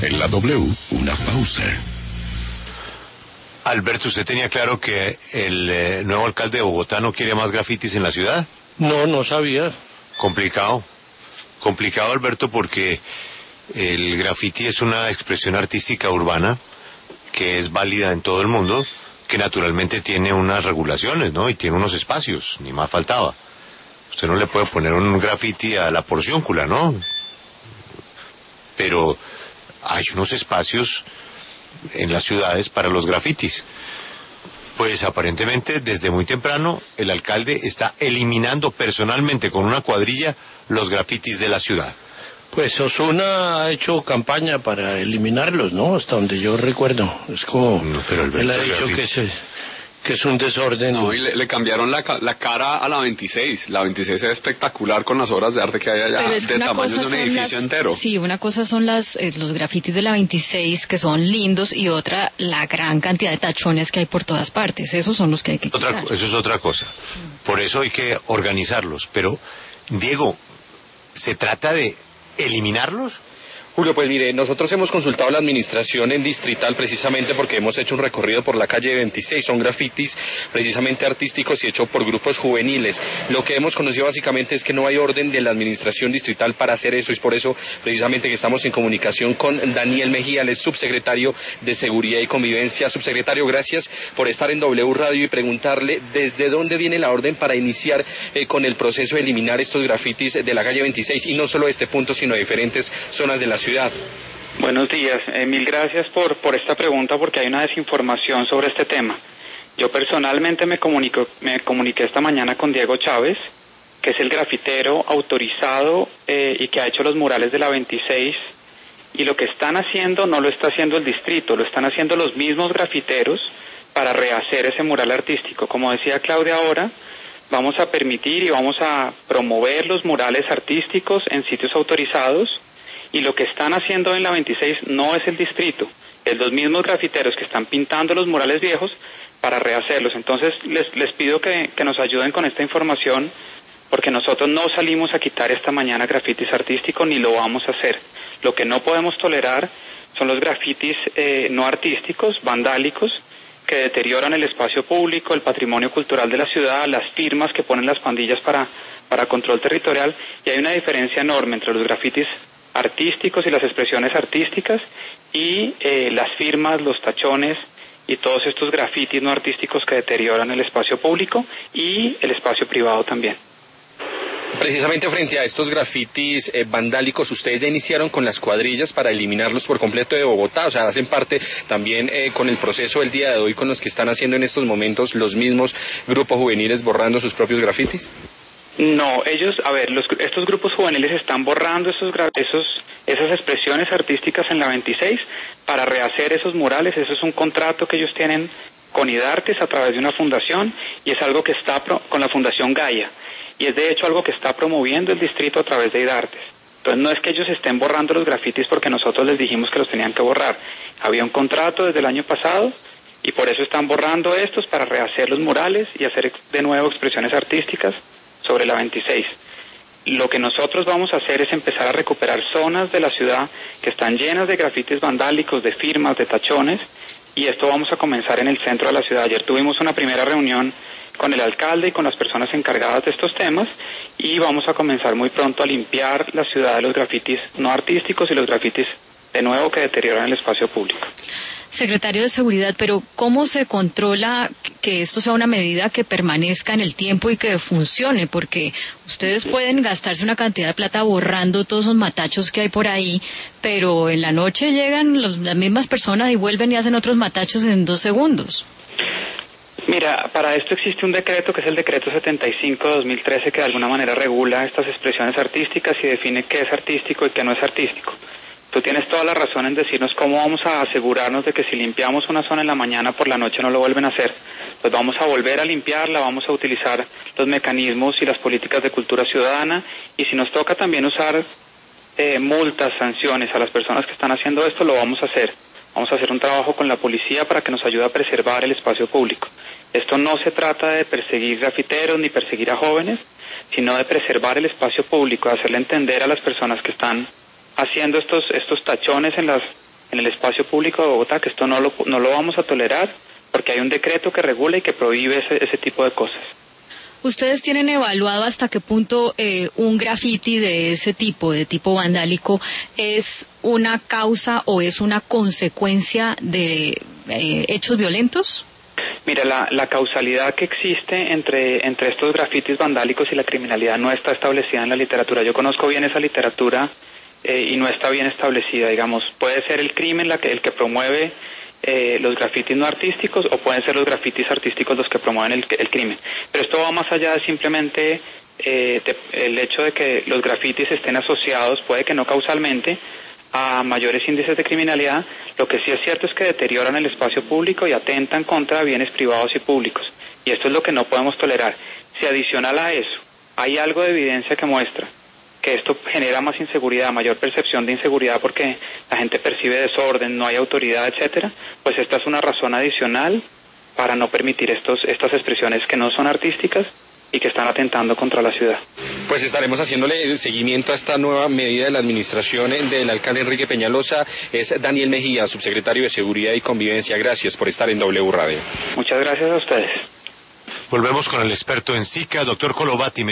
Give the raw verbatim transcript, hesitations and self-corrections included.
En la W, una pausa. Alberto, ¿usted tenía claro que el eh, nuevo alcalde de Bogotá no quiere más grafitis en la ciudad? No, no sabía. Complicado. Complicado, Alberto, porque el grafiti es una expresión artística urbana que es válida en todo el mundo, que naturalmente tiene unas regulaciones, ¿no? Y tiene unos espacios, ni más faltaba. Usted no le puede poner un grafiti a la porcióncula, ¿no? Pero hay unos espacios en las ciudades para los grafitis. Pues aparentemente desde muy temprano el alcalde está eliminando personalmente con una cuadrilla los grafitis de la ciudad. Pues Osuna ha hecho campaña para eliminarlos, ¿no? Hasta donde yo recuerdo. Es como... No, pero Alberto, él ha dicho grafiti... que, se, que es un desorden. No, y le, le cambiaron la, la cara a la veintiséis. La veintiséis es espectacular con las obras de arte que hay allá, pero es que de una tamaño cosa de un son edificio las, entero. Sí, una cosa son las eh, los grafitis de la veintiséis, que son lindos, y otra, la gran cantidad de tachones que hay por todas partes. Esos son los que hay que quitar. Otra, eso es otra cosa. Por eso hay que organizarlos. Pero, Diego, ¿se trata de eliminarlos? Julio, pues mire, nosotros hemos consultado a la administración en Distrital precisamente porque hemos hecho un recorrido por la calle veintiséis, son grafitis precisamente artísticos y hechos por grupos juveniles. Lo que hemos conocido básicamente es que no hay orden de la administración distrital para hacer eso, y es por eso precisamente que estamos en comunicación con Daniel Mejía, él es subsecretario de Seguridad y Convivencia. Subsecretario, gracias por estar en W Radio y preguntarle desde dónde viene la orden para iniciar eh, con el proceso de eliminar estos grafitis de la calle veintiséis, y no solo de este punto, sino de diferentes zonas de la ciudad. Buenos días, eh, mil gracias por, por esta pregunta, porque hay una desinformación sobre este tema. Yo personalmente me, comunico, me comuniqué esta mañana con Diego Chávez, que es el grafitero autorizado eh, y que ha hecho los murales de la veintiséis, y lo que están haciendo no lo está haciendo el distrito, lo están haciendo los mismos grafiteros para rehacer ese mural artístico. Como decía Claudia ahora, vamos a permitir y vamos a promover los murales artísticos en sitios autorizados, y lo que están haciendo en la veintiséis no es el distrito, es los mismos grafiteros que están pintando los murales viejos para rehacerlos. Entonces les, les pido que, que nos ayuden con esta información, porque nosotros no salimos a quitar esta mañana grafitis artísticos ni lo vamos a hacer. Lo que no podemos tolerar son los grafitis eh, no artísticos, vandálicos, que deterioran el espacio público, el patrimonio cultural de la ciudad, las firmas que ponen las pandillas para, para control territorial, y hay una diferencia enorme entre los grafitis artísticos y las expresiones artísticas y eh, las firmas, los tachones y todos estos grafitis no artísticos que deterioran el espacio público y el espacio privado también. Precisamente frente a estos grafitis eh, vandálicos, ustedes ya iniciaron con las cuadrillas para eliminarlos por completo de Bogotá, o sea, hacen parte también eh, con el proceso del día de hoy con los que están haciendo en estos momentos los mismos grupos juveniles borrando sus propios grafitis. No, ellos, a ver, los, estos grupos juveniles están borrando esos, esos, esas expresiones artísticas en la veintiséis para rehacer esos murales. Eso es un contrato que ellos tienen con IDARTES a través de una fundación, y es algo que está pro, con la Fundación Gaia, y es de hecho algo que está promoviendo el distrito a través de IDARTES. Entonces no es que ellos estén borrando los grafitis porque nosotros les dijimos que los tenían que borrar. Había un contrato desde el año pasado y por eso están borrando estos para rehacer los murales y hacer de nuevo expresiones artísticas sobre la veintiséis. Lo que nosotros vamos a hacer es empezar a recuperar zonas de la ciudad que están llenas de grafitis vandálicos, de firmas, de tachones, y esto vamos a comenzar en el centro de la ciudad. Ayer tuvimos una primera reunión con el alcalde y con las personas encargadas de estos temas, y vamos a comenzar muy pronto a limpiar la ciudad de los grafitis no artísticos y los grafitis de nuevo que deterioran el espacio público. Secretario de Seguridad, pero ¿cómo se controla que esto sea una medida que permanezca en el tiempo y que funcione? Porque ustedes pueden gastarse una cantidad de plata borrando todos esos matachos que hay por ahí, pero en la noche llegan los, las mismas personas y vuelven y hacen otros matachos en dos segundos. Mira, para esto existe un decreto que es el decreto setenta y cinco de dos mil trece, que de alguna manera regula estas expresiones artísticas y define qué es artístico y qué no es artístico. Tú tienes toda la razón en decirnos cómo vamos a asegurarnos de que si limpiamos una zona en la mañana, por la noche no lo vuelven a hacer. Pues vamos a volver a limpiarla, vamos a utilizar los mecanismos y las políticas de cultura ciudadana, y si nos toca también usar eh, multas, sanciones a las personas que están haciendo esto, lo vamos a hacer. Vamos a hacer un trabajo con la policía para que nos ayude a preservar el espacio público. Esto no se trata de perseguir grafiteros ni perseguir a jóvenes, sino de preservar el espacio público, de hacerle entender a las personas que están haciendo estos estos tachones en las en el espacio público de Bogotá, que esto no lo, no lo vamos a tolerar, porque hay un decreto que regula y que prohíbe ese, ese tipo de cosas. ¿Ustedes tienen evaluado hasta qué punto eh, un graffiti de ese tipo, de tipo vandálico, es una causa o es una consecuencia de eh, hechos violentos? Mira, la, la causalidad que existe entre, entre estos grafitis vandálicos y la criminalidad no está establecida en la literatura. Yo conozco bien esa literatura eh, y no está bien establecida, digamos. Puede ser el crimen la que, el que promueve Eh, los grafitis no artísticos, o pueden ser los grafitis artísticos los que promueven el, el crimen. Pero esto va más allá de simplemente eh, de, el hecho de que los grafitis estén asociados, puede que no causalmente, a mayores índices de criminalidad. Lo que sí es cierto es que deterioran el espacio público y atentan contra bienes privados y públicos. Y esto es lo que no podemos tolerar. Si adicional a eso hay algo de evidencia que muestra que esto genera más inseguridad, mayor percepción de inseguridad porque la gente percibe desorden, no hay autoridad, etcétera, pues esta es una razón adicional para no permitir estos, estas expresiones que no son artísticas y que están atentando contra la ciudad. Pues estaremos haciéndole seguimiento a esta nueva medida de la administración del alcalde Enrique Peñalosa. Es Daniel Mejía, subsecretario de Seguridad y Convivencia. Gracias por estar en W Radio. Muchas gracias a ustedes. Volvemos con el experto en Zika, doctor Colobati.